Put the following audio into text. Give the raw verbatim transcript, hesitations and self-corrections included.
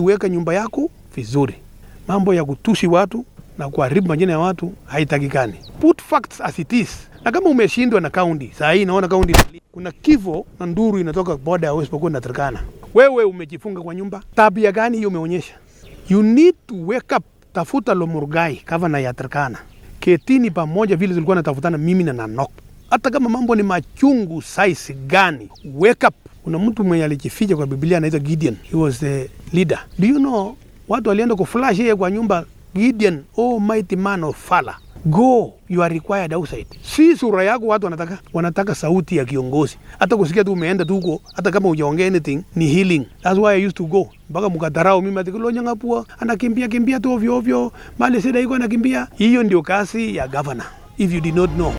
weka nyumba yako vizuri. Mambo ya kutusi watu na kuharibu majina ya watu haitakikani. Put facts as it is. Na kama umeshindwa na county, saa hii naona county kuna kifo na nduru inatoka border ya West Pokot na Turkana. Wewe umejifunga kwa nyumba. Tabia gani hiyo umeonyesha? You need to wake up. Tafuta Lomurgai, governor ya Turkana. Ketini pamoja vile tulikuwa natafutana mimi na Nanok. Hata kama mambo ni machungu size gani, wake up. Kuna mtu mwenye alijificha kwa Biblia anaitwa Gideon. He was the leader. Do you know watu walienda kuflash yeye kwa nyumba? Gideon, oh mighty man of valor. Go, you are required outside. Si sura yako watu wanataka, wanataka sauti ya kiongozi. Hata kusikia tu umeenda tu huko, hata kama hujaongea anything, ni healing. That's why I used to go. Mpaka mkadarao mimi ati Kilonzo Nyang'apua anakimbia kimbia tu ovyo ovyo, mali sida iko anakimbia. Hiyo ndio kazi ya governor. If you did not know.